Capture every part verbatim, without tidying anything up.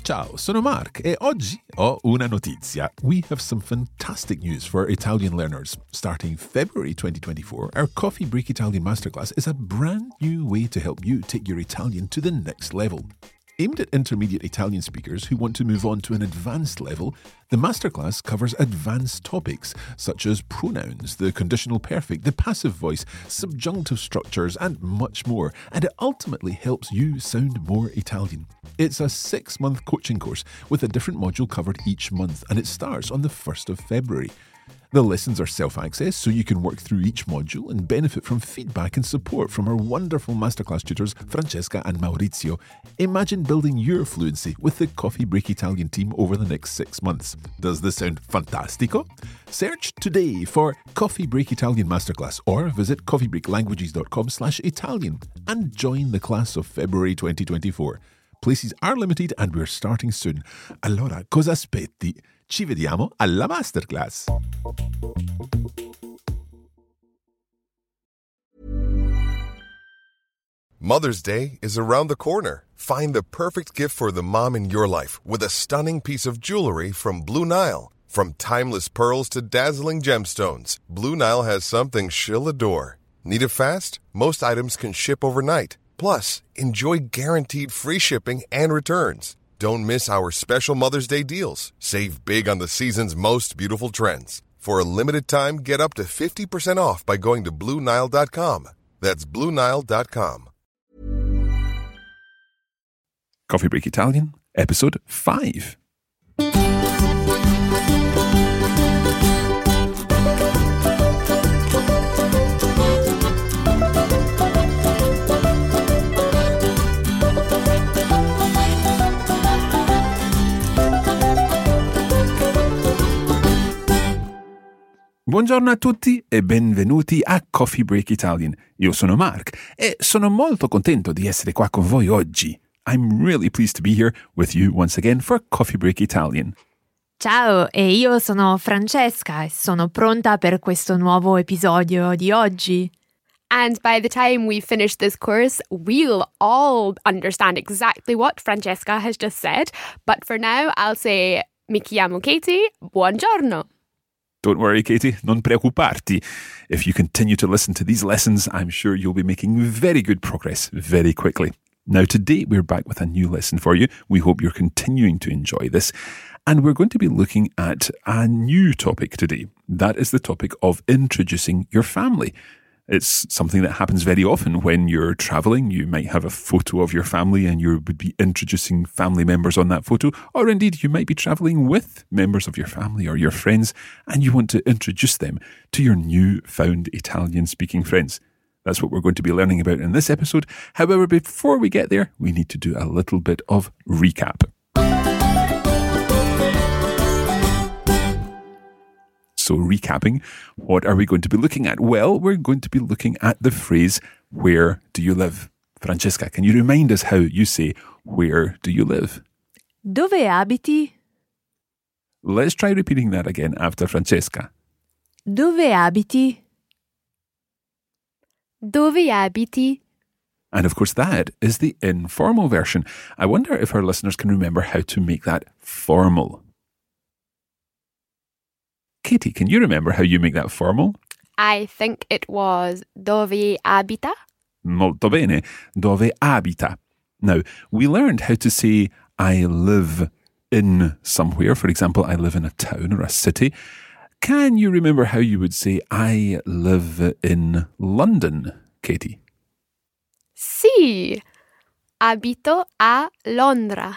Ciao, sono Mark e oggi ho una notizia. We have some fantastic news for Italian learners. Starting February twenty twenty-four, our Coffee Break Italian Masterclass is a brand new way to help you take your Italian to the next level. Aimed at intermediate Italian speakers who want to move on to an advanced level, the masterclass covers advanced topics such as pronouns, the conditional perfect, the passive voice, subjunctive structures, and much more, and it ultimately helps you sound more Italian. It's a six-month coaching course with a different module covered each month, and it starts on the first of February. The lessons are self-access, so you can work through each module and benefit from feedback and support from our wonderful masterclass tutors, Francesca and Maurizio. Imagine building your fluency with the Coffee Break Italian team over the next six months. Does this sound fantastico? Search today for Coffee Break Italian Masterclass or visit coffeebreaklanguages.com slash Italian and join the class of February twenty twenty-four. Places are limited and we're starting soon. Allora, cosa aspetti? Ci vediamo alla masterclass. Mother's Day is around the corner. Find the perfect gift for the mom in your life with a stunning piece of jewelry from Blue Nile. From timeless pearls to dazzling gemstones, Blue Nile has something she'll adore. Need it fast? Most items can ship overnight. Plus, enjoy guaranteed free shipping and returns. Don't miss our special Mother's Day deals. Save big on the season's most beautiful trends. For a limited time, get up to fifty percent off by going to Blue Nile dot com. That's Blue Nile dot com. Coffee Break Italian, episode five. Buongiorno a tutti e benvenuti a Coffee Break Italian. Io sono Mark e sono molto contento di essere qua con voi oggi. I'm really pleased to be here with you once again for Coffee Break Italian. Ciao, e io sono Francesca e sono pronta per questo nuovo episodio di oggi. And by the time we finish this course, we'll all understand exactly what Francesca has just said. But for now, I'll say, mi chiamo Katie, buongiorno. Don't worry, Katie, non preoccuparti. If you continue to listen to these lessons, I'm sure you'll be making very good progress very quickly. Now, today we're back with a new lesson for you. We hope you're continuing to enjoy this. And we're going to be looking at a new topic today. That is the topic of introducing your family. It's something that happens very often when you're traveling. You might have a photo of your family and you would be introducing family members on that photo. Or indeed, you might be traveling with members of your family or your friends and you want to introduce them to your new-found Italian-speaking friends. That's what we're going to be learning about in this episode. However, before we get there, we need to do a little bit of recap. So recapping, what are we going to be looking at? Well, we're going to be looking at the phrase, where do you live? Francesca, can you remind us how you say, where do you live? Dove abiti? Let's try repeating that again after Francesca. Dove abiti? Dove abiti? And of course, that is the informal version. I wonder if our listeners can remember how to make that formal. Katie, can you remember how you make that formal? I think it was dove abita. Molto bene. Dove abita. Now, we learned how to say I live in somewhere. For example, I live in a town or a city. Can you remember how you would say I live in London, Katie? Sì. Abito a Londra.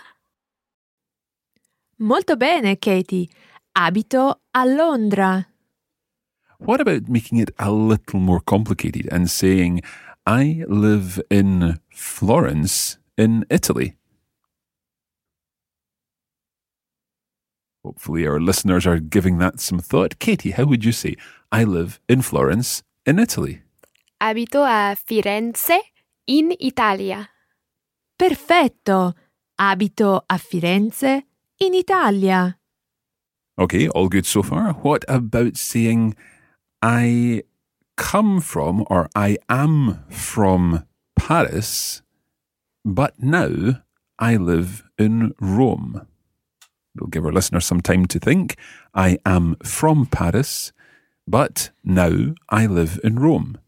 Molto bene, Katie. Abito a Londra. What about making it a little more complicated and saying, I live in Florence in Italy? Hopefully our listeners are giving that some thought. Katie, how would you say, I live in Florence in Italy? Abito a Firenze in Italia. Perfetto. Abito a Firenze in Italia. Okay, all good so far. What about saying, I come from or I am from Paris, but now I live in Rome. We'll give our listeners some time to think. I am from Paris, but now I live in Rome.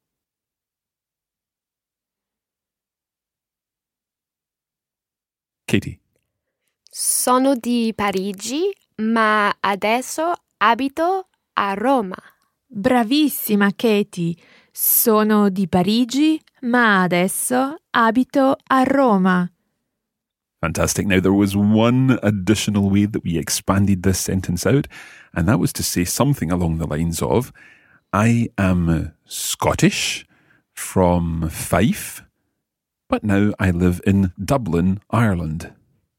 Katie. Sono di Parigi, ma adesso abito a Roma. Bravissima, Katie. Sono di Parigi, ma adesso abito a Roma. Fantastic. Now, there was one additional way that we expanded this sentence out, and that was to say something along the lines of, I am Scottish from Fife, but now I live in Dublin, Ireland.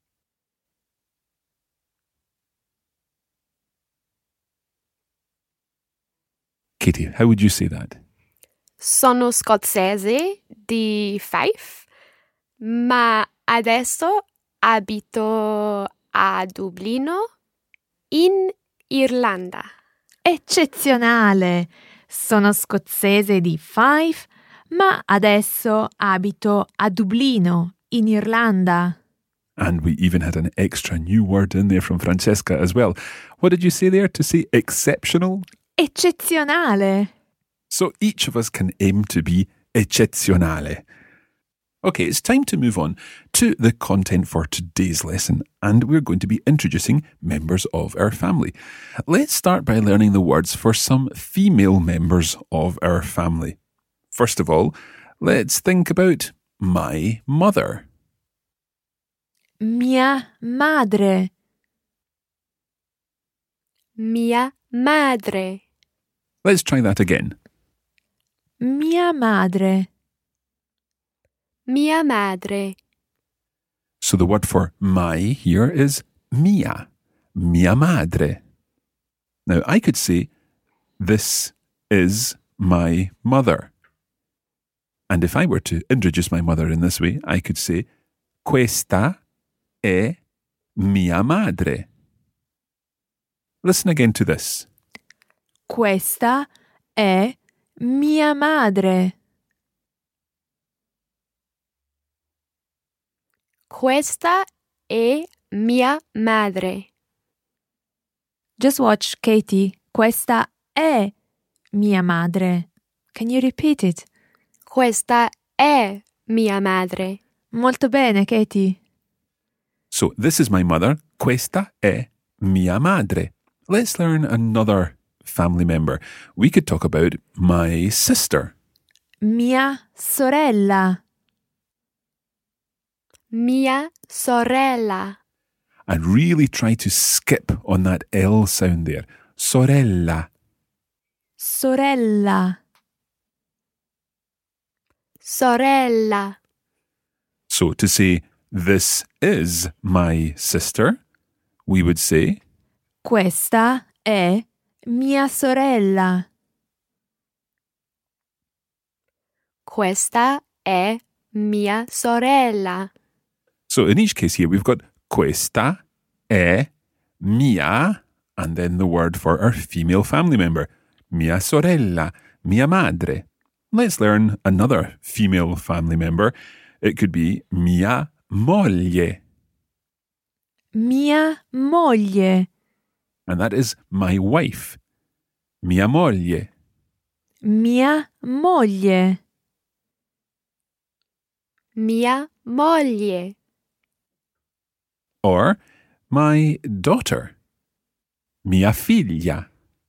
Katie, how would you say that? Sono scozzese di Fife, ma adesso abito a Dublino, in Irlanda. Eccezionale! Sono scozzese di Fife, ma adesso abito a Dublino, in Irlanda. And we even had an extra new word in there from Francesca as well. What did you say there to say exceptional? Eccezionale! So each of us can aim to be eccezionale. Okay, it's time to move on to the content for today's lesson, and we're going to be introducing members of our family. Let's start by learning the words for some female members of our family. First of all, let's think about my mother. Mia madre. Mia madre. Let's try that again. Mia madre. Mia madre. So the word for my here is mia, mia madre. Now I could say, this is my mother. And if I were to introduce my mother in this way, I could say, questa è mia madre. Listen again to this. Questa è mia madre. Questa è mia madre. Just watch, Katie. Questa è mia madre. Can you repeat it? Questa è mia madre. Molto bene, Katie. So this is my mother. Questa è mia madre. Let's learn another family member. We could talk about my sister. Mia sorella. Mia sorella. And really try to skip on that L sound there. Sorella. Sorella. Sorella. So to say, this is my sister, we would say, Questa è mia sorella. Questa è mia sorella. so in each case here we've got questa è mia, and then the word for our female family member, mia sorella, mia madre. Let's learn another female family member. It could be mia moglie. Mia moglie. And that is my wife. Mia moglie. Mia moglie. Mia moglie. Or my daughter. Mia figlia.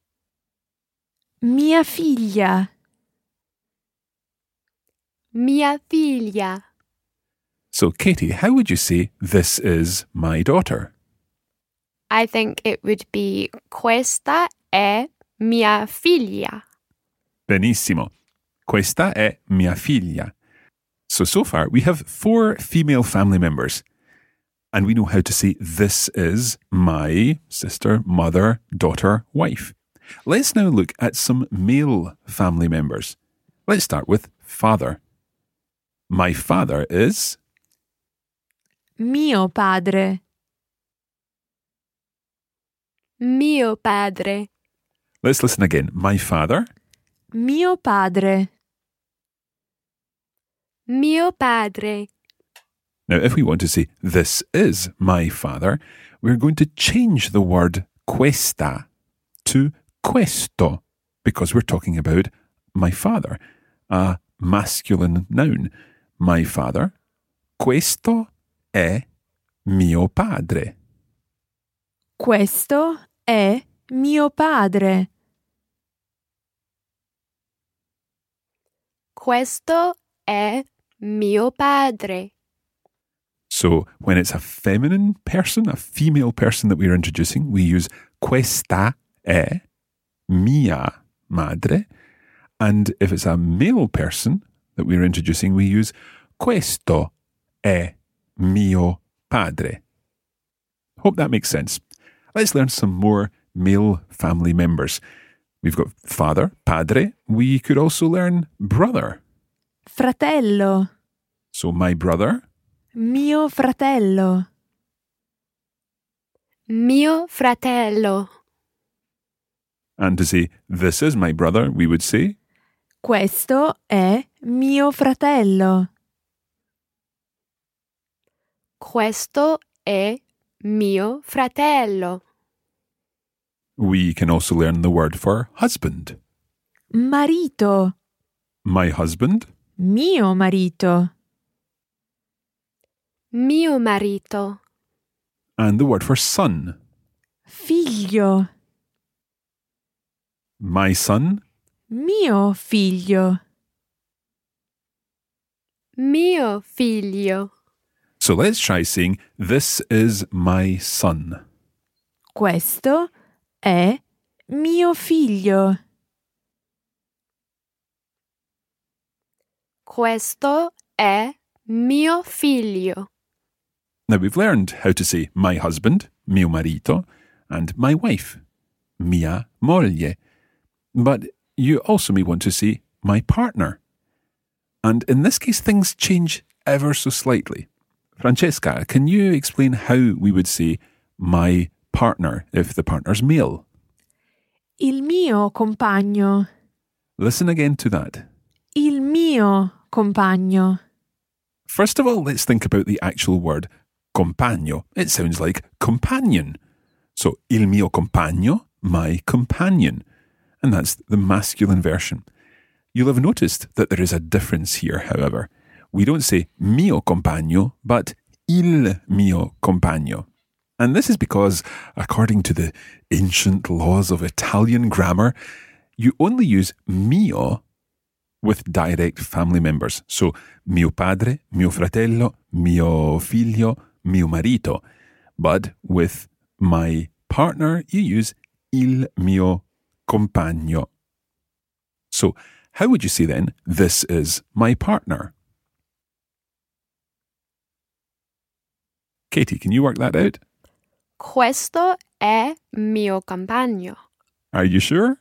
Mia figlia. Mia figlia. So, Katie, how would you say this is my daughter? I think it would be questa è mia figlia. Benissimo. Questa è mia figlia. So, so far, we have four female family members. And we know how to say this is my sister, mother, daughter, wife. Let's now look at some male family members. Let's start with father. My father is... Mio padre. Mio padre. Let's listen again. My father. Mio padre. Mio padre. Now, if we want to say, this is my father, we're going to change the word questa to questo, because we're talking about my father, a masculine noun. My father. Questo è mio padre. Questo è mio padre. Questo è mio padre. So when it's a feminine person, a female person that we're introducing, we use questa è mia madre. And if it's a male person that we're introducing, we use questo è mio padre. Hope that makes sense. Let's learn some more male family members. We've got father, padre. We could also learn brother. Fratello. So my brother. Mio fratello. Mio fratello. And to say, this is my brother, we would say, Questo è mio fratello. Questo è mio fratello. We can also learn the word for husband. Marito. My husband. Mio marito. Mio marito. And the word for son. Figlio. My son. Mio figlio. Mio figlio. So let's try saying, this is my son. Questo è mio figlio. Questo è mio figlio. Now we've learned how to say my husband, mio marito, and my wife, mia moglie. But you also may want to say my partner. And in this case, things change ever so slightly. Francesca, can you explain how we would say my partner if the partner's male? Il mio compagno. Listen again to that. Il mio compagno. First of all, let's think about the actual word compagno. It sounds like companion. So, il mio compagno, my companion. And that's the masculine version. You'll have noticed that there is a difference here, however. We don't say mio compagno, but il mio compagno. And this is because, according to the ancient laws of Italian grammar, you only use mio with direct family members. So, mio padre, mio fratello, mio figlio, mio marito. But with my partner, you use il mio compagno. So, how would you say then, this is my partner? Katie, can you work that out? Questo è mio compagno. Are you sure?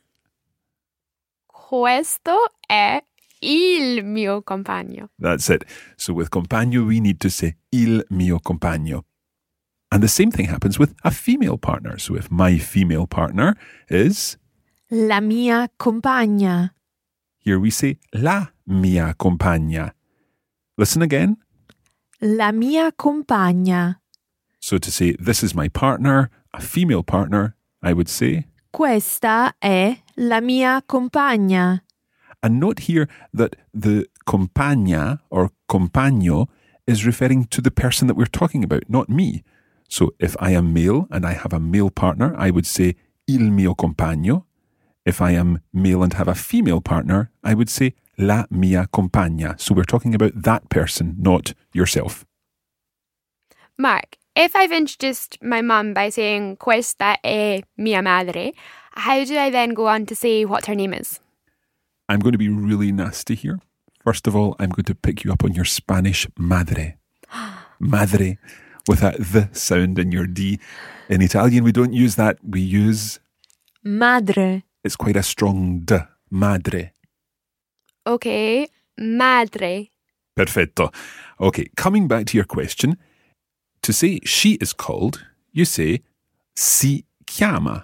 Questo è il mio compagno. That's it. So with compagno, we need to say il mio compagno. And the same thing happens with a female partner. So if my female partner is... La mia compagna. Here we say la mia compagna. Listen again. La mia compagna. So to say, this is my partner, a female partner, I would say... Questa è la mia compagna. And note here that the compagna or compagno is referring to the person that we're talking about, not me. So if I am male and I have a male partner, I would say il mio compagno. If I am male and have a female partner, I would say la mia compagna. So we're talking about that person, not yourself. Mark, if I've introduced my mum by saying questa è mia madre, how do I then go on to say what her name is? I'm going to be really nasty here. First of all, I'm going to pick you up on your Spanish madre. Madre, with that the sound in your D. In Italian, we don't use that. We use... Madre. It's quite a strong D. Madre. Okay, madre. Perfetto. Okay, coming back to your question. To say she is called, you say si chiama.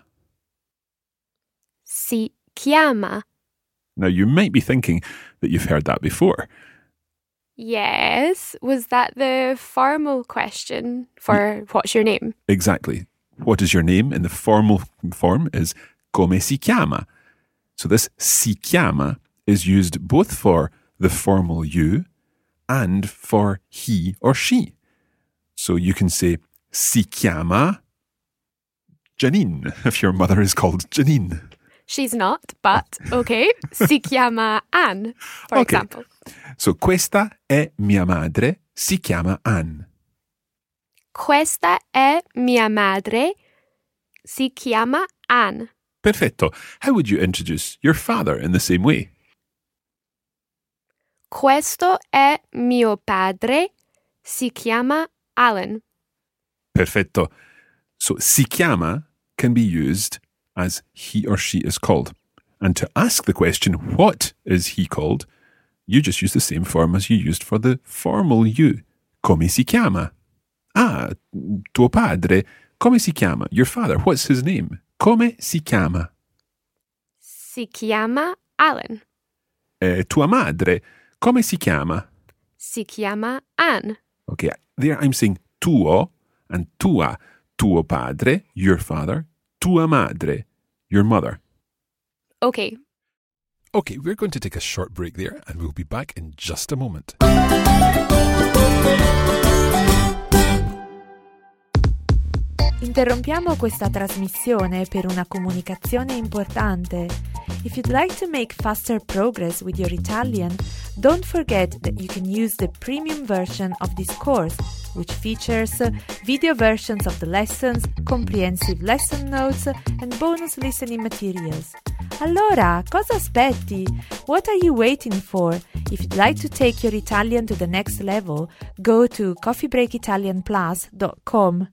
Si chiama. Now, you might be thinking that you've heard that before. Yes. Was that the formal question for what's your name? Exactly. What is your name in the formal form is come si chiama. So this si chiama is used both for the formal you and for he or she. So you can say si chiama Janine if your mother is called Janine. She's not, but okay. Si chiama Anne, for Okay. example. So questa è mia madre, si chiama Anne. Questa è mia madre, si chiama Anne. Perfetto. How would you introduce your father in the same way? Questo è mio padre, si chiama Alan. Perfetto. So si chiama can be used as he or she is called. And to ask the question, what is he called, you just use the same form as you used for the formal you. Come si chiama? Ah, tuo padre. Come si chiama? Your father. What's his name? Come si chiama? Si chiama Alan. Eh, tua madre. Come si chiama? Si chiama Anne. Okay, there I'm saying tuo and tua. Tuo padre, your father. Tua madre, your mother. Okay. Okay, we're going to take a short break there and we'll be back in just a moment. Interrompiamo questa trasmissione per una comunicazione importante. If you'd like to make faster progress with your Italian, don't forget that you can use the premium version of this course, which features video versions of the lessons, comprehensive lesson notes, and bonus listening materials. Allora, cosa aspetti? What are you waiting for? If you'd like to take your Italian to the next level, go to coffee break italian plus dot com.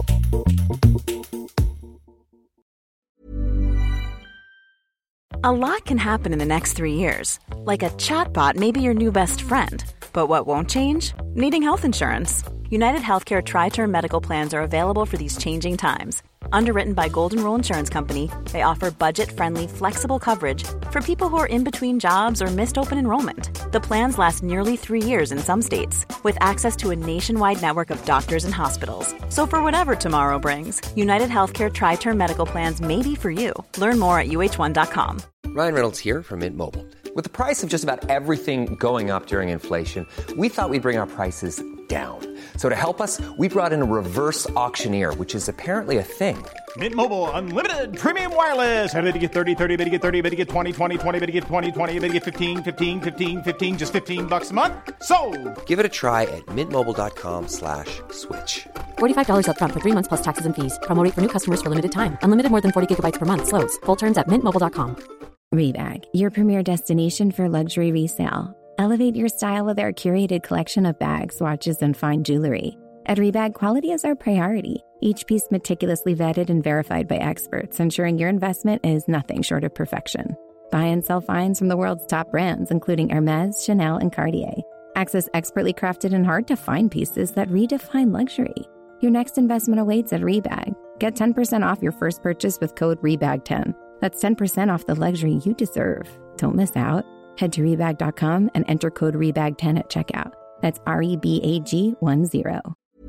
A lot can happen in the next three years. Like a chatbot may be your new best friend. But what won't change? Needing health insurance. United Healthcare Tri-Term Medical Plans are available for these changing times. Underwritten by Golden Rule Insurance Company, they offer budget-friendly, flexible coverage for people who are in between jobs or missed open enrollment. The plans last nearly three years in some states, with access to a nationwide network of doctors and hospitals. So for whatever tomorrow brings, United Healthcare Tri-Term Medical Plans may be for you. Learn more at U H one dot com. Ryan Reynolds here from Mint Mobile. With the price of just about everything going up during inflation, we thought we'd bring our prices down. So to help us, we brought in a reverse auctioneer, which is apparently a thing. Mint Mobile Unlimited Premium Wireless. How to get thirty, thirty, how to get thirty, how to get twenty, twenty, twenty, how to get twenty, twenty, how to get fifteen, fifteen, fifteen, fifteen, just fifteen bucks a month? Sold! Give it a try at mintmobile.com slash switch. forty-five dollars up front for three months plus taxes and fees. Promo rate for new customers for limited time. Unlimited more than forty gigabytes per month. Slows full terms at mint mobile dot com. Rebag, your premier destination for luxury resale. Elevate your style with our curated collection of bags, watches, and fine jewelry. At Rebag, quality is our priority. Each piece meticulously vetted and verified by experts, ensuring your investment is nothing short of perfection. Buy and sell finds from the world's top brands, including Hermes, Chanel, and Cartier. Access expertly crafted and hard-to-find pieces that redefine luxury. Your next investment awaits at Rebag. Get ten percent off your first purchase with code REBAG ten. That's ten percent off the luxury you deserve. Don't miss out. Head to rebag dot com and enter code REBAG ten at checkout. That's R E B A G one zero.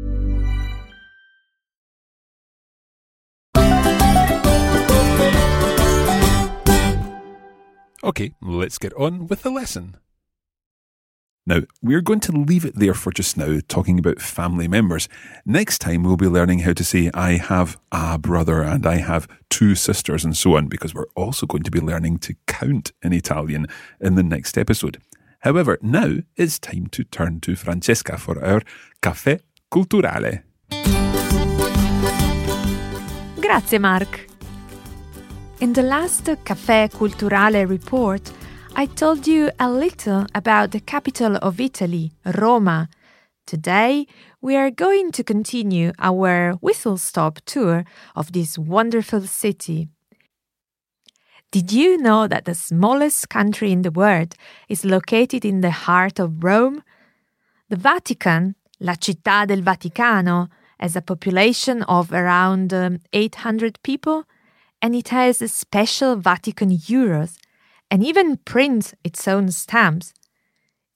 Okay, let's get on with the lesson. Now, we're going to leave it there for just now, talking about family members. Next time, we'll be learning how to say, I have a brother and I have two sisters and so on, because we're also going to be learning to count in Italian in the next episode. However, now it's time to turn to Francesca for our Caffè Culturale. Grazie, Mark. In the last Caffè Culturale report, I told you a little about the capital of Italy, Roma. Today, we are going to continue our whistle-stop tour of this wonderful city. Did you know that the smallest country in the world is located in the heart of Rome? The Vatican, La Città del Vaticano, has a population of around um, eight hundred people, and it has a special Vatican euros, and even prints its own stamps.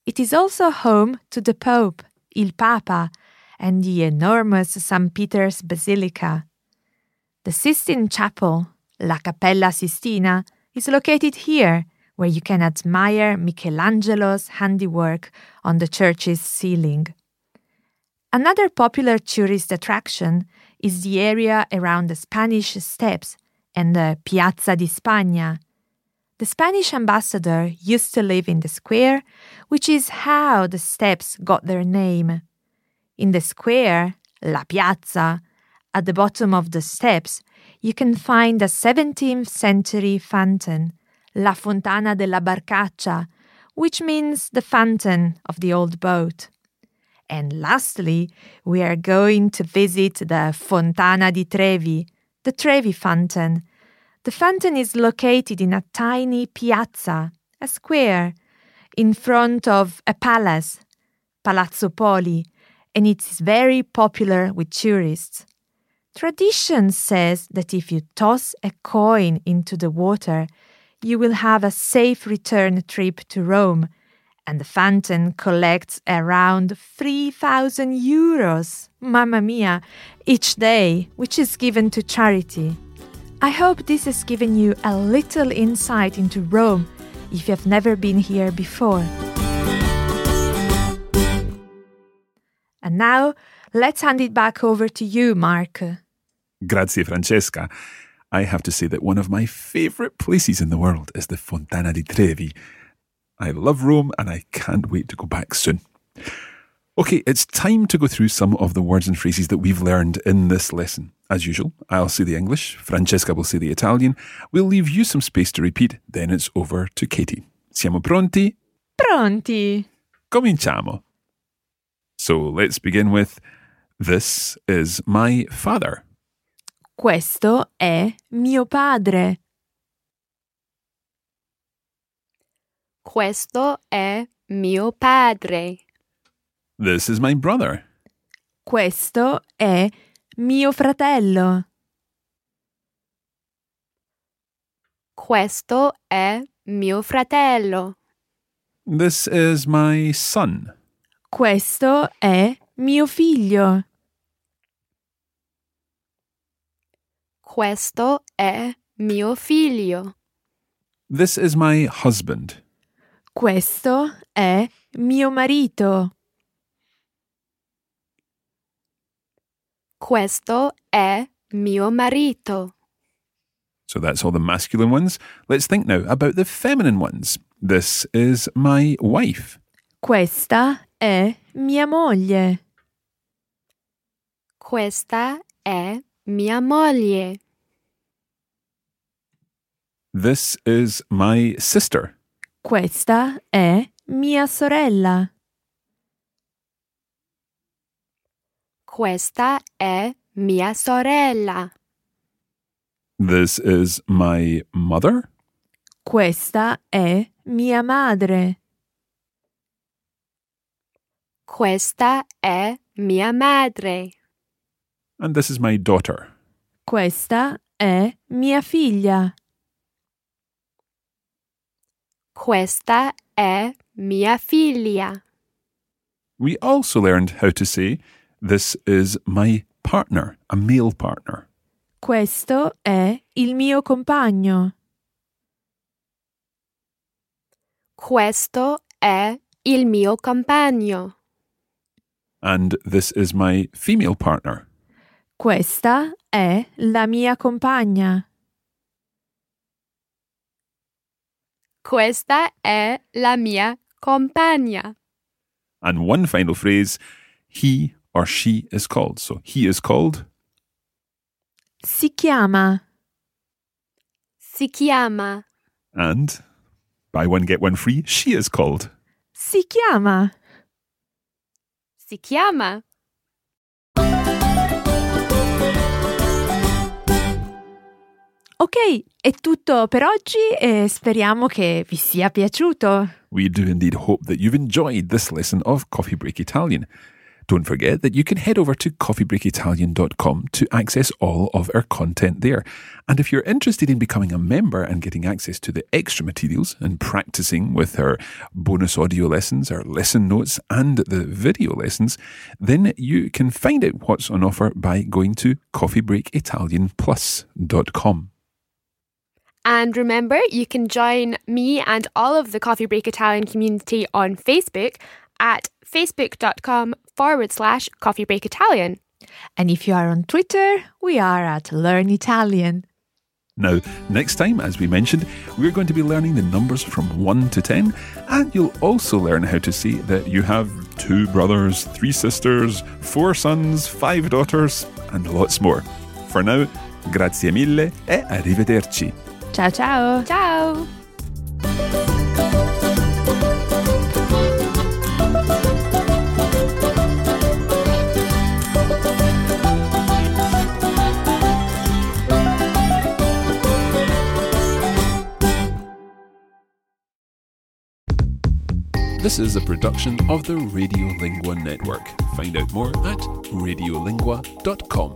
It is also home to the Pope, Il Papa, and the enormous Saint Peter's Basilica. The Sistine Chapel, La Cappella Sistina, is located here, where you can admire Michelangelo's handiwork on the church's ceiling. Another popular tourist attraction is the area around the Spanish Steps and the Piazza di Spagna. The Spanish ambassador used to live in the square, which is how the steps got their name. In the square, La Piazza, at the bottom of the steps, you can find a seventeenth century fountain, La Fontana della Barcaccia, which means the fountain of the old boat. And lastly, we are going to visit the Fontana di Trevi, the Trevi Fountain. The fountain is located in a tiny piazza, a square, in front of a palace, Palazzo Poli, and it is very popular with tourists. Tradition says that if you toss a coin into the water, you will have a safe return trip to Rome, and the fountain collects around three thousand euros, mamma mia, each day, which is given to charity. I hope this has given you a little insight into Rome if you have never been here before. And now, let's hand it back over to you, Mark. Grazie, Francesca. I have to say that one of my favourite places in the world is the Fontana di Trevi. I love Rome and I can't wait to go back soon. Okay, it's time to go through some of the words and phrases that we've learned in this lesson. As usual, I'll say the English, Francesca will say the Italian. We'll leave you some space to repeat, then it's over to Katie. Siamo pronti? Pronti. Cominciamo. So let's begin with, this is my father. Questo è mio padre. Questo è mio padre. This is my brother. Questo è mio fratello. Questo è mio fratello. This is my son. Questo è mio figlio. Questo è mio figlio. This is my husband. Questo è mio marito. Questo è mio marito. So that's all the masculine ones. Let's think now about the feminine ones. This is my wife. Questa è mia moglie. Questa è mia moglie. This is my sister. Questa è mia sorella. Questa è mia sorella. This is my mother. Questa è mia madre. Questa è mia madre. And this is my daughter. Questa è mia figlia. Questa è mia figlia. We also learned how to say, this is my partner, a male partner. Questo è il mio compagno. Questo è il mio compagno. And this is my female partner. Questa è la mia compagna. Questa è la mia compagna. And one final phrase, he or she is called. So he is called. Si chiama. Si chiama. And buy one, get one free, she is called. Si chiama. Si chiama. Ok, è tutto per oggi e speriamo che vi sia piaciuto. We do indeed hope that you've enjoyed this lesson of Coffee Break Italian. Don't forget that you can head over to coffee break italian dot com to access all of our content there. And if you're interested in becoming a member and getting access to the extra materials and practicing with our bonus audio lessons, our lesson notes, and the video lessons, then you can find out what's on offer by going to coffee break italian plus dot com. And remember, you can join me and all of the Coffee Break Italian community on Facebook at facebook.com forward slash Coffee Break Italian. And if you are on Twitter, we are at Learn Italian. Now, next time, as we mentioned, we're going to be learning the numbers from one to ten, and you'll also learn how to say that you have two brothers, three sisters, four sons, five daughters, and lots more. For now, grazie mille e arrivederci. Ciao, ciao. Ciao. This is a production of the Radiolingua Network. Find out more at radiolingua dot com.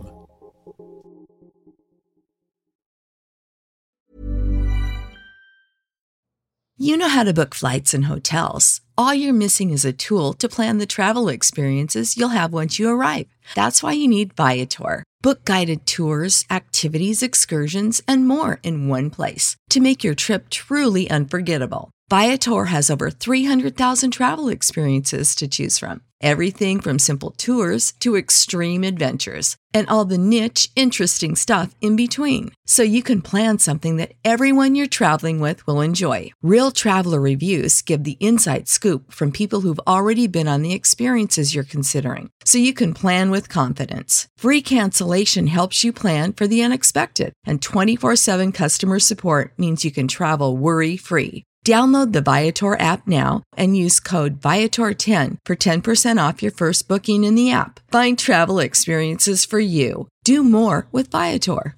You know how to book flights and hotels. All you're missing is a tool to plan the travel experiences you'll have once you arrive. That's why you need Viator. Book guided tours, activities, excursions, and more in one place to make your trip truly unforgettable. Viator has over three hundred thousand travel experiences to choose from. Everything from simple tours to extreme adventures and all the niche, interesting stuff in between. So you can plan something that everyone you're traveling with will enjoy. Real traveler reviews give the inside scoop from people who've already been on the experiences you're considering. So you can plan with confidence. Free cancellation helps you plan for the unexpected. And twenty-four seven customer support means you can travel worry-free. Download the Viator app now and use code Viator ten for ten percent off your first booking in the app. Find travel experiences for you. Do more with Viator.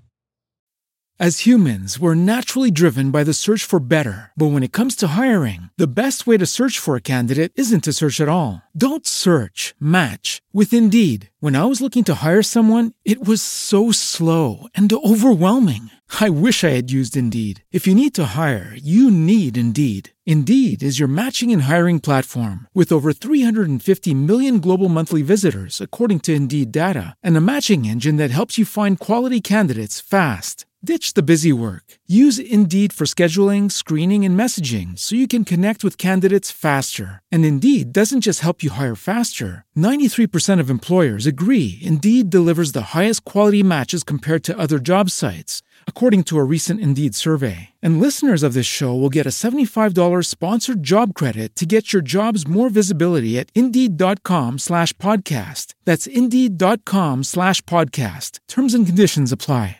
As humans, we're naturally driven by the search for better. But when it comes to hiring, the best way to search for a candidate isn't to search at all. Don't search, match with Indeed. When I was looking to hire someone, it was so slow and overwhelming. I wish I had used Indeed. If you need to hire, you need Indeed. Indeed is your matching and hiring platform with over three hundred fifty million global monthly visitors, according to Indeed data, and a matching engine that helps you find quality candidates fast. Ditch the busy work. Use Indeed for scheduling, screening, and messaging so you can connect with candidates faster. And Indeed doesn't just help you hire faster. ninety-three percent of employers agree Indeed delivers the highest quality matches compared to other job sites, according to a recent Indeed survey. And listeners of this show will get a seventy-five dollars sponsored job credit to get your jobs more visibility at Indeed.com slash podcast. That's Indeed.com slash podcast. Terms and conditions apply.